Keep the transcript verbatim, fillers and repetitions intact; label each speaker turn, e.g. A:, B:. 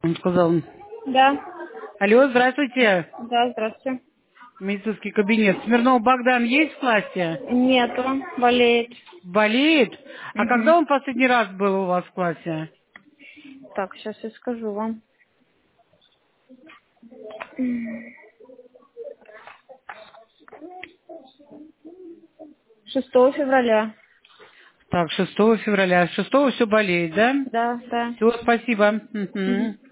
A: Он сказал,
B: Да.
A: алло, здравствуйте,
B: Да, здравствуйте.
A: медицинский кабинет. Смирнов Богдан есть в классе?
B: Нету, болеет.
A: Болеет? А
B: Угу.
A: когда он последний раз был у вас в классе?
B: Так, сейчас я скажу вам. Шестого февраля.
A: Так, шестого февраля. С шестого все болеет, да?
B: Да, да.
A: Все, спасибо.
B: Мгм.
A: Мгм.